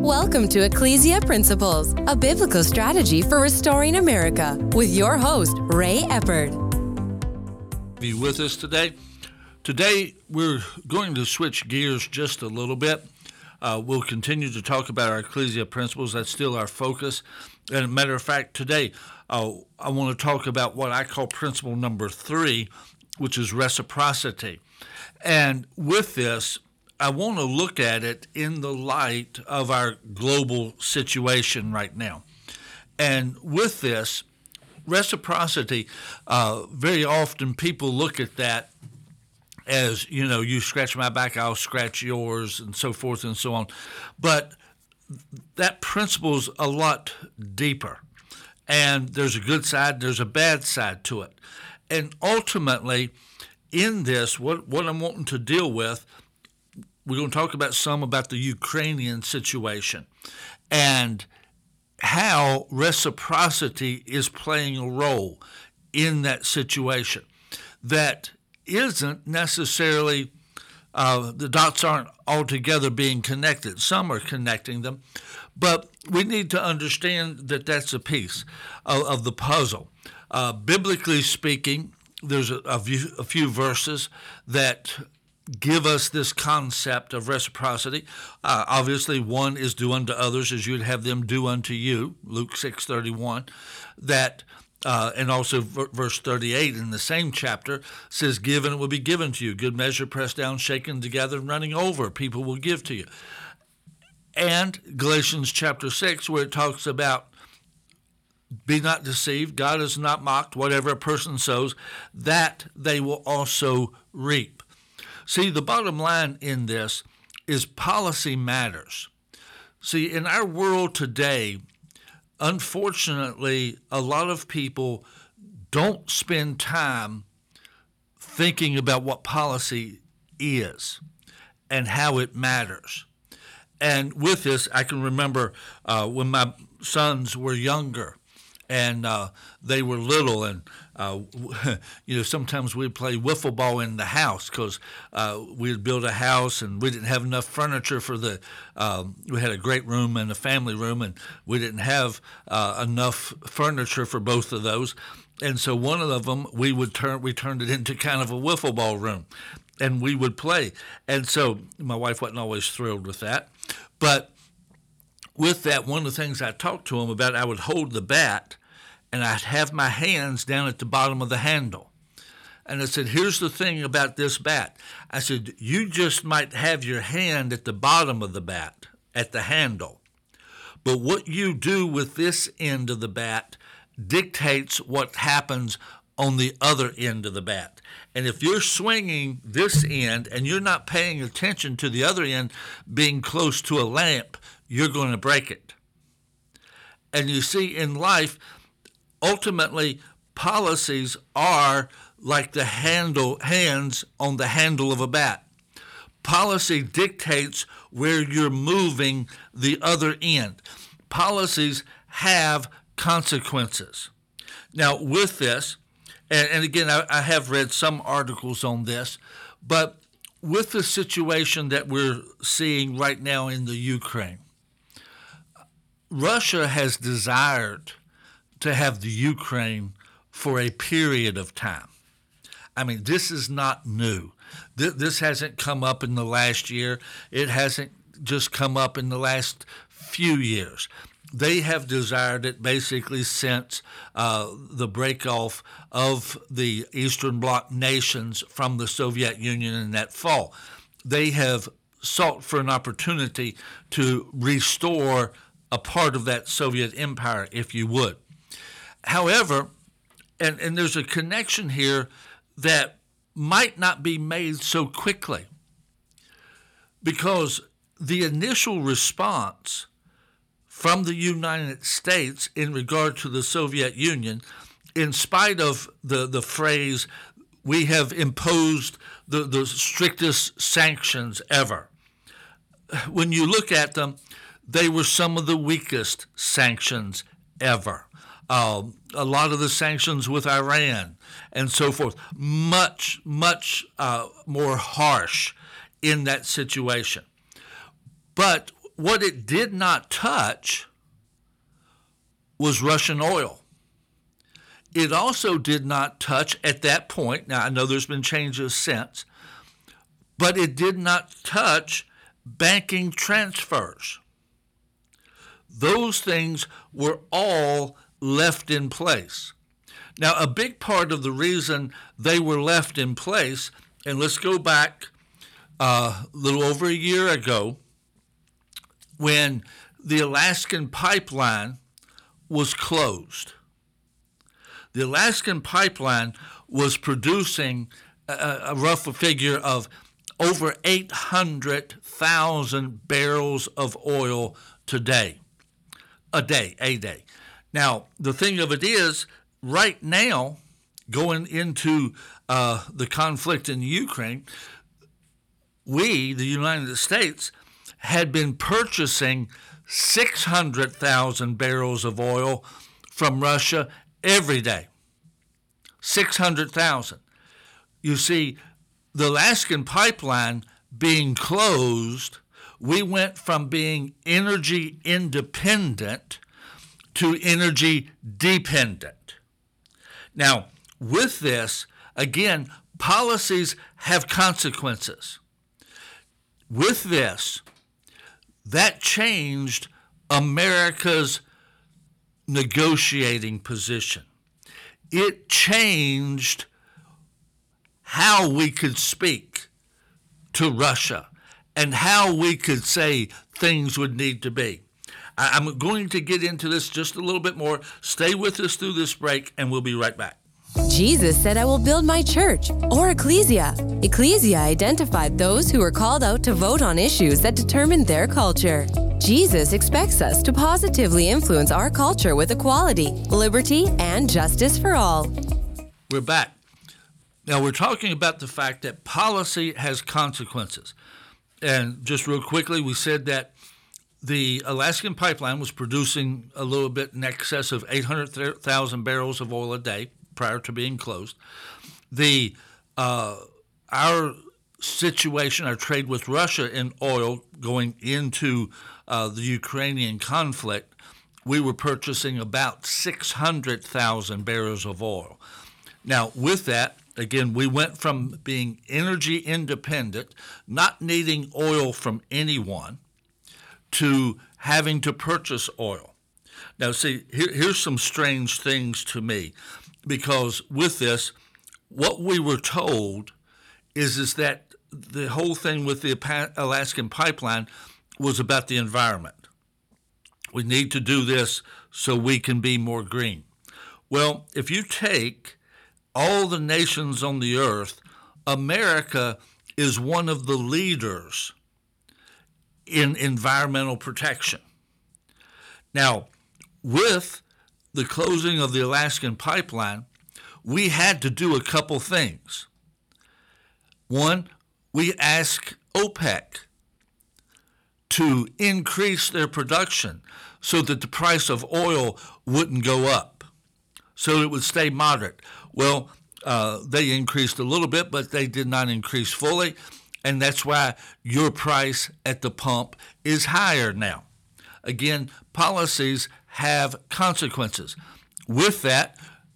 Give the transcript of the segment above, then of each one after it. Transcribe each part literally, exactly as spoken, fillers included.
Welcome to Ecclesia Principles, a biblical strategy for restoring America, with your host, Ray Eppard. Be with us today. Today, we're going to switch gears just a little bit. Uh, we'll continue to talk about our Ecclesia Principles. That's still our focus. And a matter of fact, today, uh, I want to talk about what I call principle number three, which is reciprocity. And with this, I want to look at it in the light of our global situation right now. And with this, reciprocity, uh, very often people look at that as, you know, you scratch my back, I'll scratch yours, and so forth and so on. But that principle's a lot deeper. And there's a good side, there's a bad side to it. And ultimately, in this, what, what I'm wanting to deal with, we're going to talk about some about the Ukrainian situation and how reciprocity is playing a role in that situation. That isn't necessarily, uh, the dots aren't altogether being connected. Some are connecting them, but we need to understand that that's a piece of, of the puzzle. Uh, biblically speaking, there's a, a, few, a few verses that give us this concept of reciprocity. Uh, obviously, one is do unto others as you'd have them do unto you, Luke six thirty-one. That, uh, and also v- verse thirty-eight in the same chapter says, give and it will be given to you. Good measure, pressed down, shaken together, and running over, people will give to you. And Galatians chapter six, where it talks about be not deceived, God is not mocked, whatever a person sows, that they will also reap. See, the bottom line in this is policy matters. See, in our world today, unfortunately, a lot of people don't spend time thinking about what policy is and how it matters. And with this, I can remember uh, when my sons were younger, and uh, they were little, and uh, you know, sometimes we'd play wiffle ball in the house because uh, we'd build a house and we didn't have enough furniture for the. Um, we had a great room and a family room, and we didn't have uh, enough furniture for both of those, and so one of them we would turn we turned it into kind of a wiffle ball room, and we would play. And so my wife wasn't always thrilled with that, but with that, one of the things I talked to him about, I would hold the bat, and I'd have my hands down at the bottom of the handle. And I said, here's the thing about this bat. I said, you just might have your hand at the bottom of the bat, at the handle. But what you do with this end of the bat dictates what happens on the other end of the bat. And if you're swinging this end and you're not paying attention to the other end being close to a lamp, you're going to break it. And you see, in life, ultimately, policies are like the handle hands on the handle of a bat. Policy dictates where you're moving the other end. Policies have consequences. Now, with this, and, and again, I, I have read some articles on this, but with the situation that we're seeing right now in the Ukraine, Russia has desired to have the Ukraine for a period of time. I mean, this is not new. This hasn't come up in the last year. It hasn't just come up in the last few years. They have desired it basically since uh, the break-off of the Eastern Bloc nations from the Soviet Union in that fall. They have sought for an opportunity to restore a part of that Soviet empire, if you would. However, and, and there's a connection here that might not be made so quickly, because the initial response from the United States in regard to the Soviet Union, in spite of the, the phrase, we have imposed the, the strictest sanctions ever, when you look at them, they were some of the weakest sanctions ever. Uh, a lot of the sanctions with Iran and so forth, much, much uh, more harsh in that situation. But what it did not touch was Russian oil. It also did not touch at that point, now I know there's been changes since, but it did not touch banking transfers. Those things were all left in place. Now, a big part of the reason they were left in place, and let's go back uh, a little over a year ago when the Alaskan pipeline was closed. The Alaskan pipeline was producing a, a rough figure of over eight hundred thousand barrels of oil today, a day, a day. Now, the thing of it is, right now, going into uh, the conflict in Ukraine, we, the United States, had been purchasing six hundred thousand barrels of oil from Russia every day. six hundred thousand. You see, the Alaskan pipeline being closed, we went from being energy independent to energy dependent. Now, with this, again, policies have consequences. With this, that changed America's negotiating position. It changed how we could speak to Russia and how we could say things would need to be. I'm going to get into this just a little bit more. Stay with us through this break, and we'll be right back. Jesus said, I will build my church, or ecclesia. Ecclesia identified those who were called out to vote on issues that determined their culture. Jesus expects us to positively influence our culture with equality, liberty, and justice for all. We're back. Now, we're talking about the fact that policy has consequences. And just real quickly, we said that the Alaskan pipeline was producing a little bit in excess of eight hundred thousand barrels of oil a day prior to being closed. The uh, our situation, our trade with Russia in oil going into uh, the Ukrainian conflict, we were purchasing about six hundred thousand barrels of oil. Now, with that, again, we went from being energy independent, not needing oil from anyone, to having to purchase oil. Now, see, here, here's some strange things to me, because with this, what we were told is, is that the whole thing with the Alaskan pipeline was about the environment. We need to do this so we can be more green. Well, if you take all the nations on the earth, America is one of the leaders in environmental protection. Now, with the closing of the Alaskan pipeline, we had to do a couple things. One, we asked OPEC to increase their production so that the price of oil wouldn't go up, so it would stay moderate. Well, uh, they increased a little bit, but they did not increase fully, and that's why your price at the pump is higher now. Again, policies have consequences. With that,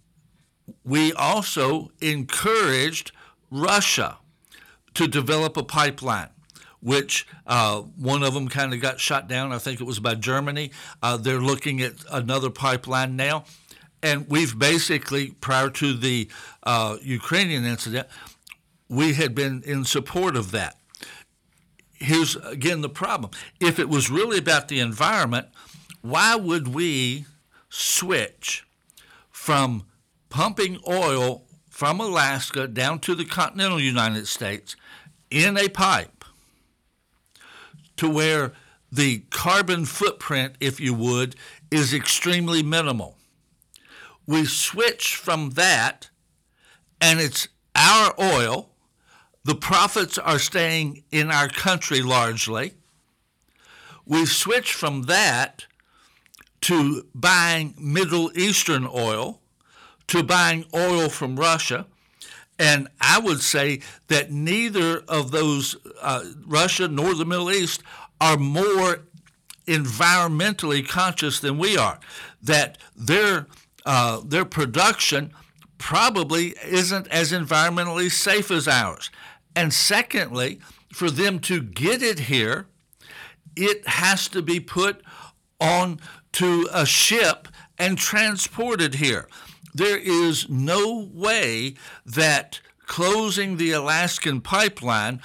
we also encouraged Russia to develop a pipeline, which uh, one of them kind of got shot down. I think it was by Germany. Uh, they're looking at another pipeline now. And we've basically, prior to the uh, Ukrainian incident, we had been in support of that. Here's, again, the problem. If it was really about the environment, why would we switch from pumping oil from Alaska down to the continental United States in a pipe to where the carbon footprint, if you would, is extremely minimal? We switch from that, and it's our oil. The profits are staying in our country largely. We switch from that to buying Middle Eastern oil, to buying oil from Russia. And I would say that neither of those, uh, Russia nor the Middle East, are more environmentally conscious than we are, that their uh, their production probably isn't as environmentally safe as ours. And secondly, for them to get it here, it has to be put on to a ship and transported here. There is no way that closing the Alaskan pipeline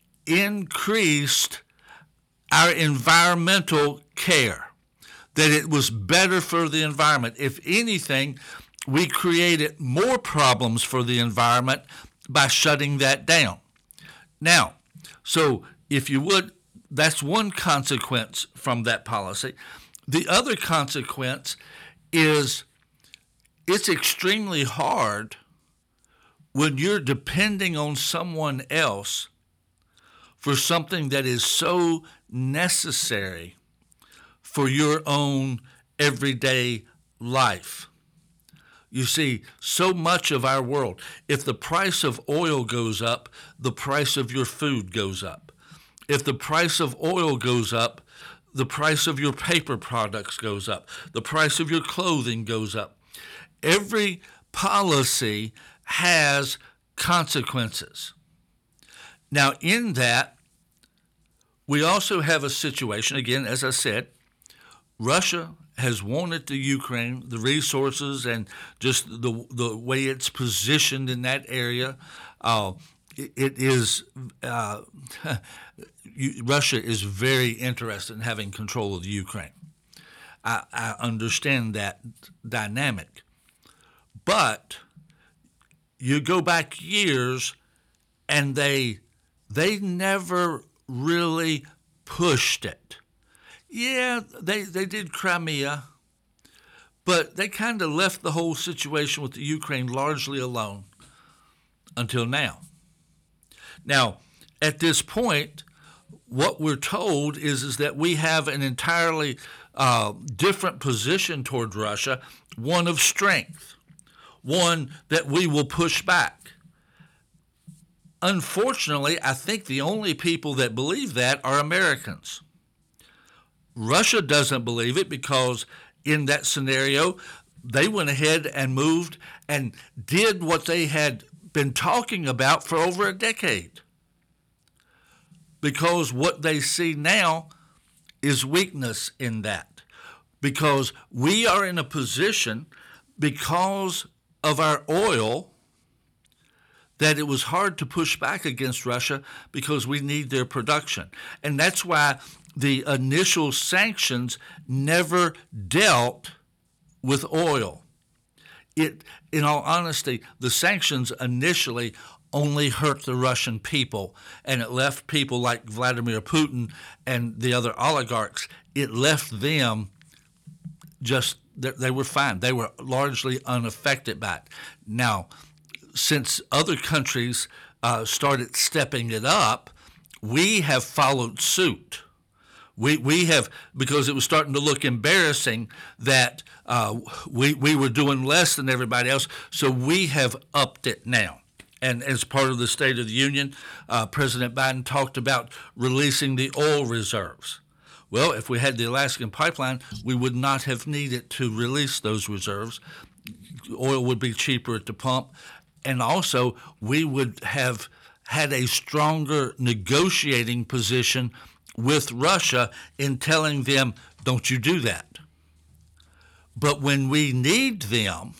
increased our environmental care, that it was better for the environment. If anything, we created more problems for the environment by shutting that down. Now, so if you would, that's one consequence from that policy. The other consequence is it's extremely hard when you're depending on someone else for something that is so necessary for your own everyday life. You see, so much of our world, if the price of oil goes up, the price of your food goes up. If the price of oil goes up, the price of your paper products goes up. The price of your clothing goes up. Every policy has consequences. Now, in that, we also have a situation, again, as I said, Russia has wanted the Ukraine, the resources and just the the way it's positioned in that area. Uh, it, it is, uh, you, Russia is very interested in having control of the Ukraine. I, I understand that dynamic. But you go back years and they they never really pushed it. Yeah, they, they did Crimea, but they kind of left the whole situation with the Ukraine largely alone until now. Now, at this point, what we're told is, is that we have an entirely uh, different position toward Russia, one of strength, one that we will push back. Unfortunately, I think the only people that believe that are Americans. Russia doesn't believe it because in that scenario, they went ahead and moved and did what they had been talking about for over a decade. Because what they see now is weakness in that. Because we are in a position, because of our oil, that it was hard to push back against Russia because we need their production. And that's why the initial sanctions never dealt with oil. It, in all honesty, the sanctions initially only hurt the Russian people, and it left people like Vladimir Putin and the other oligarchs, it left them just, they were fine. They were largely unaffected by it. Now, since other countries uh, started stepping it up, we have followed suit. We we have, because it was starting to look embarrassing that uh, we, we were doing less than everybody else, so we have upped it now. And as part of the State of the Union, uh, President Biden talked about releasing the oil reserves. Well, if we had the Alaskan pipeline, we would not have needed to release those reserves. Oil would be cheaper at the pump. And also, we would have had a stronger negotiating position with Russia in telling them, don't you do that. But when we need them,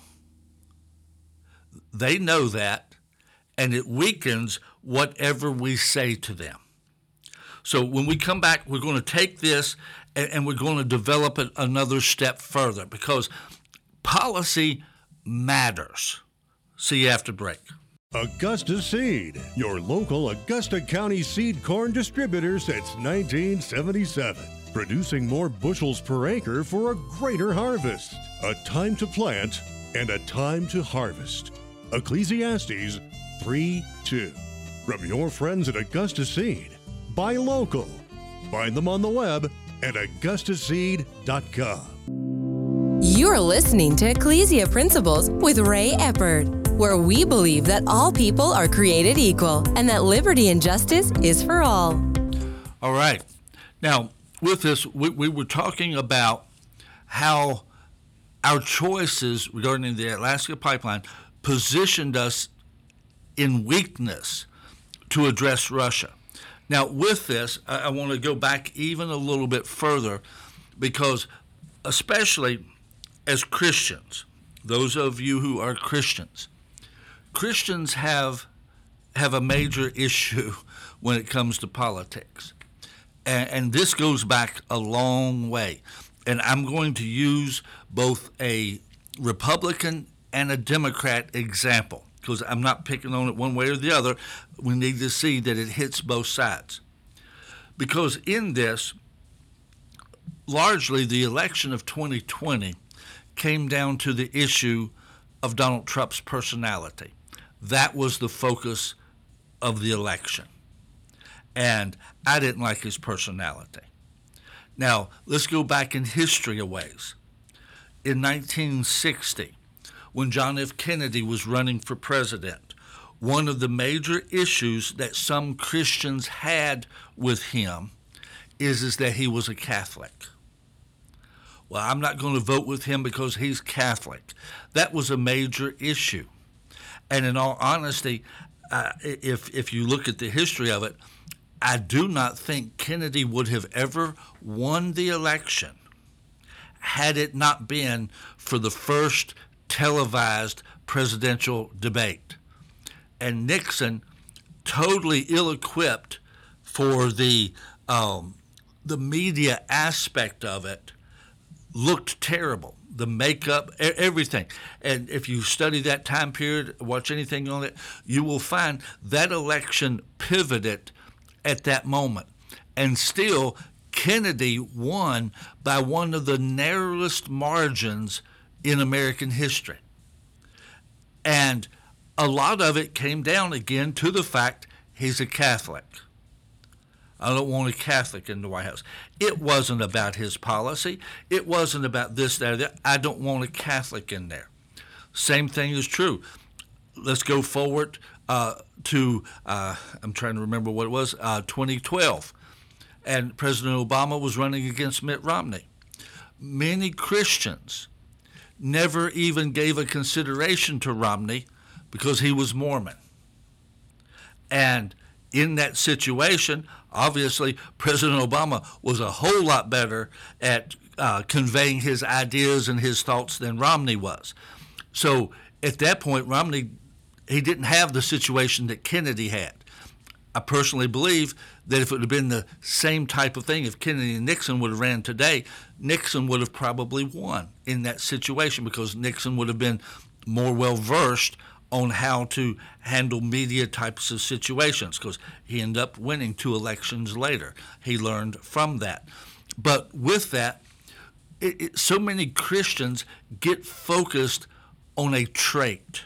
they know that, and it weakens whatever we say to them. So when we come back, we're going to take this and, and we're going to develop it another step further, because policy matters. See you after break. Augusta Seed, your local Augusta County seed corn distributor since nineteen seventy-seven. Producing more bushels per acre for a greater harvest. A time to plant and a time to harvest. Ecclesiastes three two. From your friends at Augusta Seed. Buy local. Find them on the web at augusta seed dot com. You're listening to Ecclesia Principles with Ray Eppard, where we believe that all people are created equal and that liberty and justice is for all. All right. Now, with this, we, we were talking about how our choices regarding the Alaska pipeline positioned us in weakness to address Russia. Now, with this, I, I want to go back even a little bit further, because especially as Christians, those of you who are Christians, Christians have have a major issue when it comes to politics. And, and this goes back a long way. And I'm going to use both a Republican and a Democrat example, because I'm not picking on it one way or the other. We need to see that it hits both sides. Because in this, largely the election of twenty twenty came down to the issue of Donald Trump's personality. That was the focus of the election. And I didn't like his personality. Now, let's go back in history a ways. In nineteen sixty, when John F. Kennedy was running for president, one of the major issues that some Christians had with him is, is that he was a Catholic. Well, I'm not going to vote with him because he's Catholic. That was a major issue. And in all honesty, uh, if if you look at the history of it, I do not think Kennedy would have ever won the election had it not been for the first televised presidential debate. And Nixon, totally ill-equipped for the um, the media aspect of it, looked terrible. The makeup, everything. And if you study that time period, watch anything on it, you will find that election pivoted at that moment. And still, Kennedy won by one of the narrowest margins in American history. And a lot of it came down again to the fact he's a Catholic. I don't want a Catholic in the White House. It wasn't about his policy. It wasn't about this, that, or that. I don't want a Catholic in there. Same thing is true. Let's go forward uh, to, uh, I'm trying to remember what it was, uh, twenty twelve. And President Obama was running against Mitt Romney. Many Christians never even gave a consideration to Romney because he was Mormon. And in that situation, obviously, President Obama was a whole lot better at uh, conveying his ideas and his thoughts than Romney was. So at that point, Romney, he didn't have the situation that Kennedy had. I personally believe that if it would have been the same type of thing, if Kennedy and Nixon would have ran today, Nixon would have probably won in that situation, because Nixon would have been more well-versed on how to handle media types of situations, because he ended up winning two elections later. He learned from that. But with that, it, it, so many Christians get focused on a trait,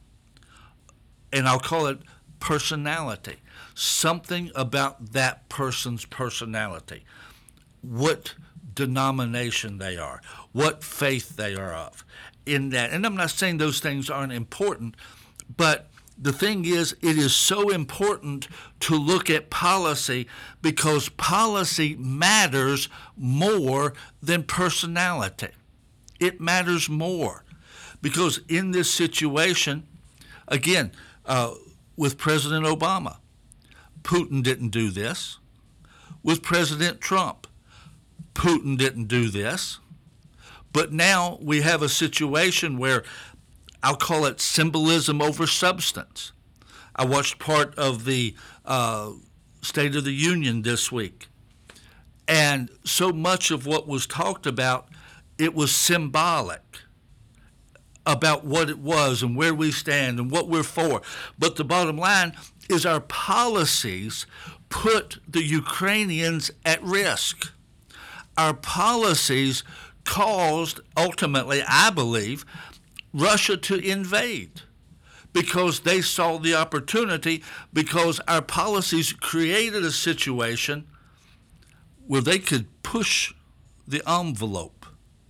and I'll call it personality, something about that person's personality, what denomination they are, what faith they are of. In that, and I'm not saying those things aren't important, but the thing is, it is so important to look at policy, because policy matters more than personality. It matters more, because in this situation, again, uh, with President Obama, Putin didn't do this. With President Trump, Putin didn't do this. But now we have a situation where I'll call it symbolism over substance. I watched part of the uh, State of the Union this week, and so much of what was talked about, it was symbolic about what it was and where we stand and what we're for. But the bottom line is our policies put the Ukrainians at risk. Our policies caused, ultimately, I believe, Russia to invade, because they saw the opportunity, because our policies created a situation where they could push the envelope.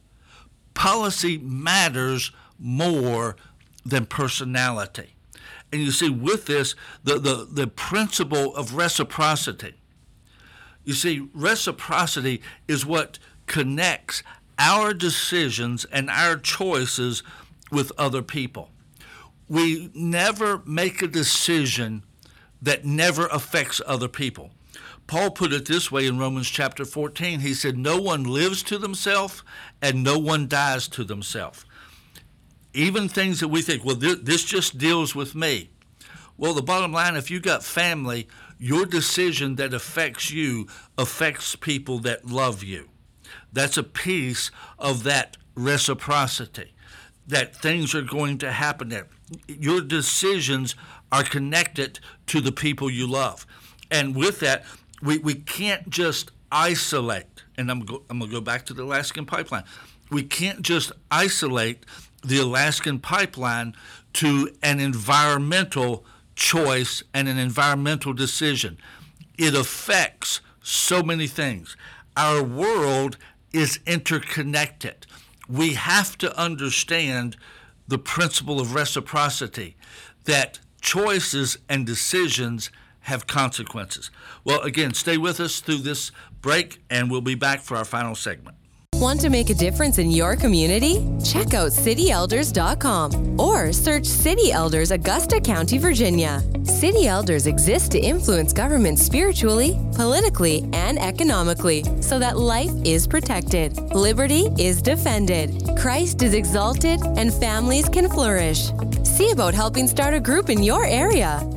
Policy matters more than personality. And you see, with this, the, the, the principle of reciprocity. You see, reciprocity is what connects our decisions and our choices with other people. We never make a decision that never affects other people. Paul put it this way in Romans chapter fourteen. He said, no one lives to themselves and no one dies to themselves. Even things that we think, well, th- this just deals with me. Well, the bottom line, if you got family, your decision that affects you affects people that love you. That's a piece of that reciprocity, that things are going to happen there. Your decisions are connected to the people you love. And with that, we, we can't just isolate, and I'm, go, I'm going to go back to the Alaskan pipeline. We can't just isolate the Alaskan pipeline to an environmental choice and an environmental decision. It affects so many things. Our world is interconnected. We have to understand the principle of reciprocity, that choices and decisions have consequences. Well, again, stay with us through this break, and we'll be back for our final segment. Want to make a difference in your community? Check out city elders dot com or search City Elders, Augusta County, Virginia. City Elders exist to influence government spiritually, politically, and economically so that life is protected, liberty is defended, Christ is exalted, and families can flourish. See about helping start a group in your area.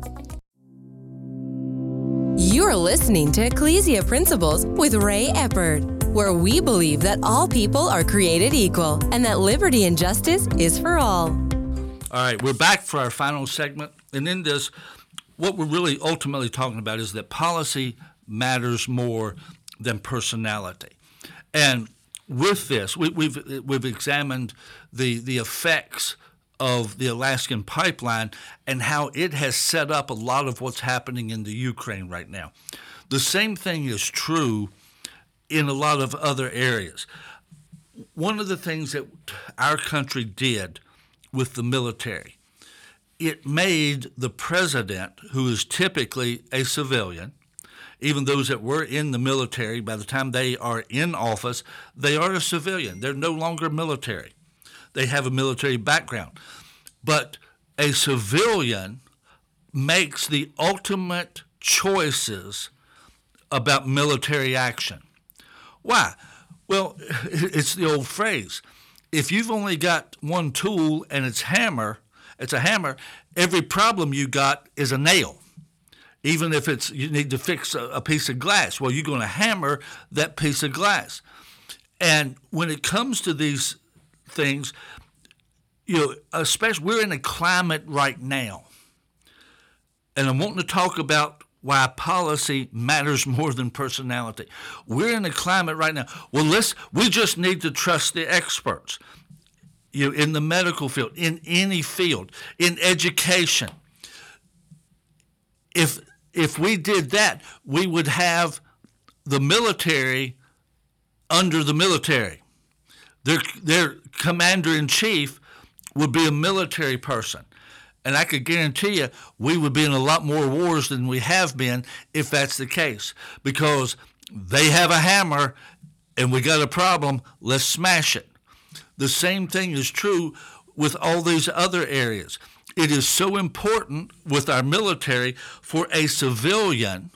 You're listening to Ecclesia Principles with Ray Eppard, where we believe that all people are created equal and that liberty and justice is for all. All right, we're back for our final segment. And in this, what we're really ultimately talking about is that policy matters more than personality. And with this, we, we've we've examined the the effects of the Alaskan pipeline and how it has set up a lot of what's happening in the Ukraine right now. The same thing is true in a lot of other areas. One of the things that our country did with the military, it made the president, who is typically a civilian, even those that were in the military, by the time they are in office, they are a civilian. They're no longer military. They have a military background. But a civilian makes the ultimate choices about military action. Why? Well, it's the old phrase. If you've only got one tool and it's hammer, it's a hammer, every problem you got is a nail. Even if it's you need to fix a, a piece of glass, well, you're going to hammer that piece of glass. And when it comes to these things, you know, especially we're in a climate right now, and I'm wanting to talk about why policy matters more than personality. We're in a climate right now. Well, let's we just need to trust the experts. You know, in the medical field, in any field, in education. If if we did that, we would have the military under the military. Their their commander-in-chief would be a military person. And I could guarantee you we would be in a lot more wars than we have been if that's the case. Because they have a hammer and we got a problem, let's smash it. The same thing is true with all these other areas. It is so important with our military for a civilian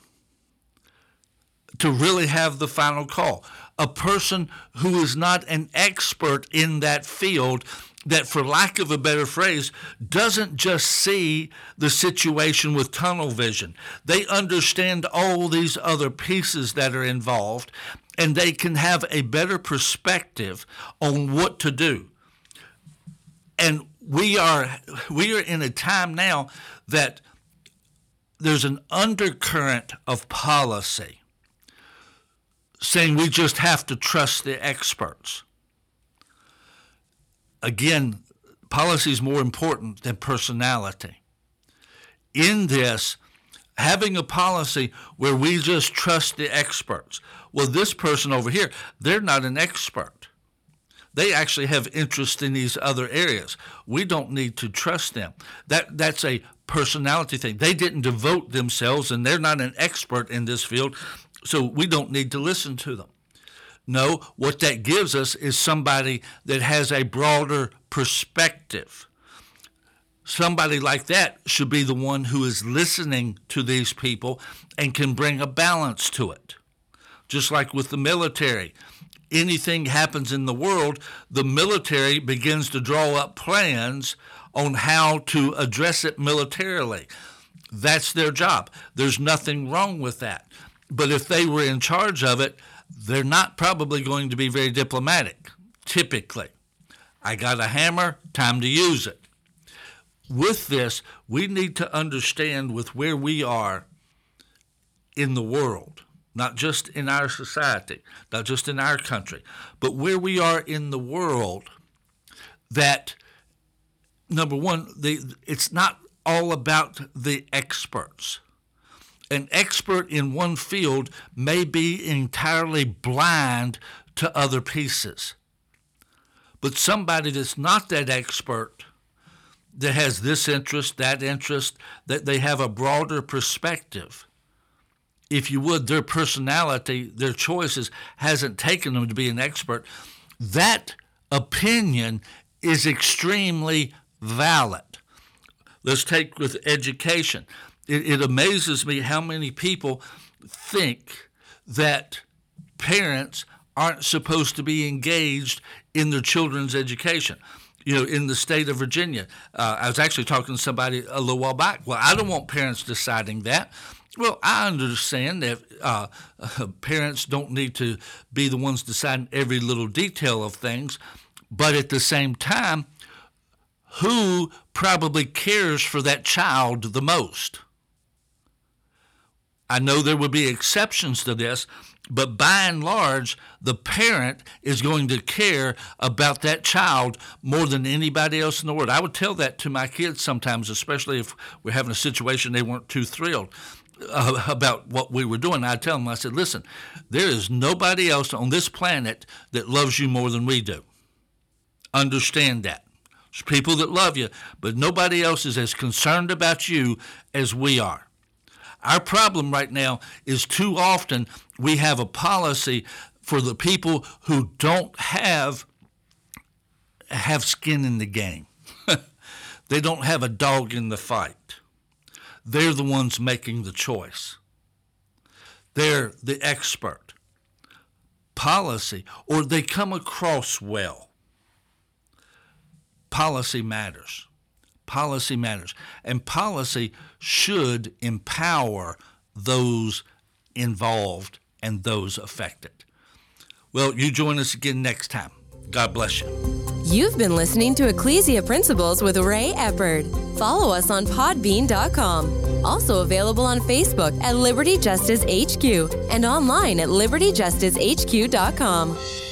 to really have the final call. A person who is not an expert in that field, that, for lack of a better phrase, doesn't just see the situation with tunnel vision. They understand all these other pieces that are involved, and they can have a better perspective on what to do. And we are we are in a time now that there's an undercurrent of policy saying we just have to trust the experts. Again, policy is more important than personality. In this, having a policy where we just trust the experts. Well, this person over here, they're not an expert. They actually have interest in these other areas. We don't need to trust them. That that's a personality thing. They didn't devote themselves, and they're not an expert in this field. so we don't need to listen to them. No, what that gives us is somebody that has a broader perspective. Somebody like that should be the one who is listening to these people and can bring a balance to it. Just like with the military. Anything happens in the world, the military begins to draw up plans on how to address it militarily. That's their job. There's nothing wrong with that. But if they were in charge of it, they're not probably going to be very diplomatic, typically. I got a hammer, time to use it. With this, we need to understand with where we are in the world, not just in our society, not just in our country, but where we are in the world, that, number one, the, it's not all about the experts. An expert in one field may be entirely blind to other pieces. But somebody that's not that expert, that has this interest, that interest, that they have a broader perspective. If you would, their personality, their choices hasn't taken them to be an expert. That opinion is extremely valid. Let's take with education. It, it amazes me how many people think that parents aren't supposed to be engaged in their children's education. You know, in the state of Virginia, uh, I was actually talking to somebody a little while back. Well, I don't want parents deciding that. Well, I understand that uh, uh, parents don't need to be the ones deciding every little detail of things, but at the same time, who probably cares for that child the most? I know there would be exceptions to this, but by and large, the parent is going to care about that child more than anybody else in the world. I would tell that to my kids sometimes, especially if we're having a situation they weren't too thrilled uh, about what we were doing. I'd tell them, I said, listen, there is nobody else on this planet that loves you more than we do. Understand that. There's people that love you, but nobody else is as concerned about you as we are. Our problem right now is too often we have a policy for the people who don't have have skin in the game. They don't have a dog in the fight. They're the ones making the choice. They're the expert. Policy, or they come across well. Policy matters. Policy matters. And policy should empower those involved and those affected. Well, you join us again next time. God bless you. You've been listening to Ecclesia Principles with Ray Eppard. Follow us on podbean dot com. Also available on Facebook at Liberty Justice H Q and online at liberty justice h q dot com.